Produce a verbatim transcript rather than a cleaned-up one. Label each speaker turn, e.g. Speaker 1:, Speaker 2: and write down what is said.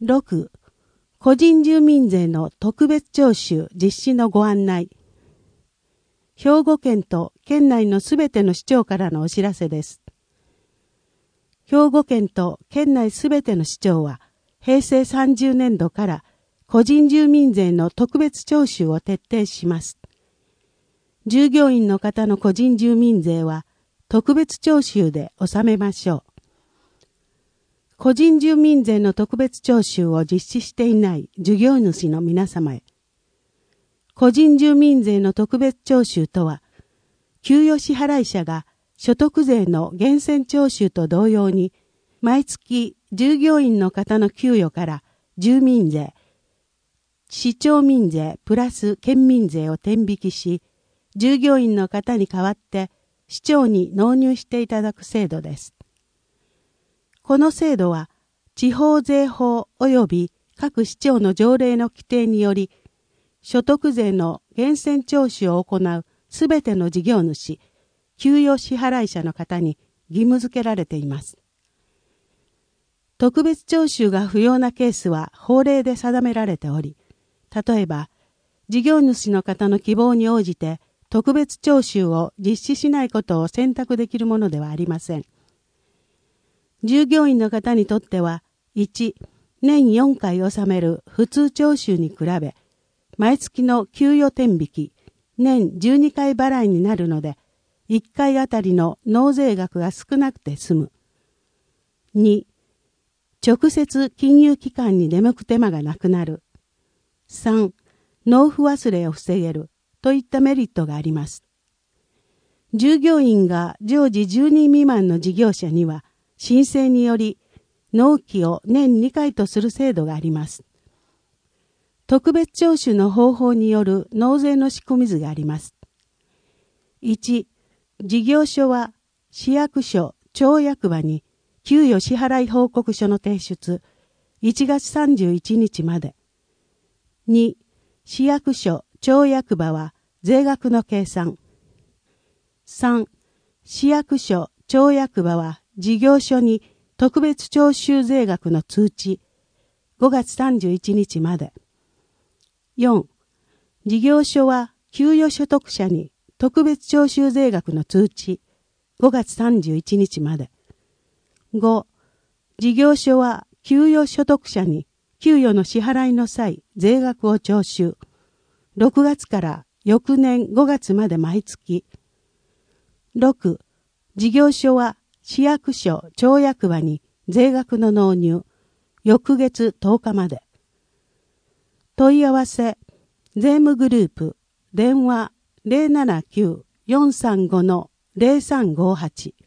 Speaker 1: ろく、個人住民税の特別徴収実施のご案内。兵庫県と県内のすべての市町からのお知らせです。兵庫県と県内すべての市町は、へいせいさんじゅうねんどから個人住民税の特別徴収を徹底します。従業員の方の個人住民税は特別徴収で納めましょう。個人住民税の特別徴収を実施していない事業主の皆様へ。個人住民税の特別徴収とは、給与支払い者が所得税の源泉徴収と同様に、毎月従業員の方の給与から住民税、市町民税プラス県民税を天引きし、従業員の方に代わって市長に納入していただく制度です。この制度は、地方税法及び各市町の条例の規定により、所得税の源泉徴収を行うすべての事業主、給与支払い者の方に義務付けられています。特別徴収が不要なケースは法令で定められており、例えば、事業主の方の希望に応じて特別徴収を実施しないことを選択できるものではありません。従業員の方にとっては、いち、年よんかい納める普通徴収に比べ、毎月の給与天引き、年じゅうにかい払いになるので、いっかいあたりの納税額が少なくて済む。に、直接金融機関に出向く手間がなくなる。さん、納付忘れを防げるといったメリットがあります。従業員が常時じゅうにん未満の事業者には、申請により納期を年にかいとする制度があります。特別徴収の方法による納税の仕組み図があります。いち、事業所は市役所、町役場に給与支払い報告書の提出、いちがつさんじゅういちにちまで。に、市役所、町役場は税額の計算。さん、市役所、町役場は事業所に特別徴収税額の通知、ごがつさんじゅういちにちまで。よん、事業所は給与所得者に特別徴収税額の通知、ごがつさんじゅういちにちまで。ご、事業所は給与所得者に給与の支払いの際、税額を徴収、ろくがつから翌年ごがつまで毎月。ろく、事業所は市役所、町役場に税額の納入、翌月とおかまで。問い合わせ、税務グループ、電話 ゼロななきゅう よんさんご ゼロさんごはち。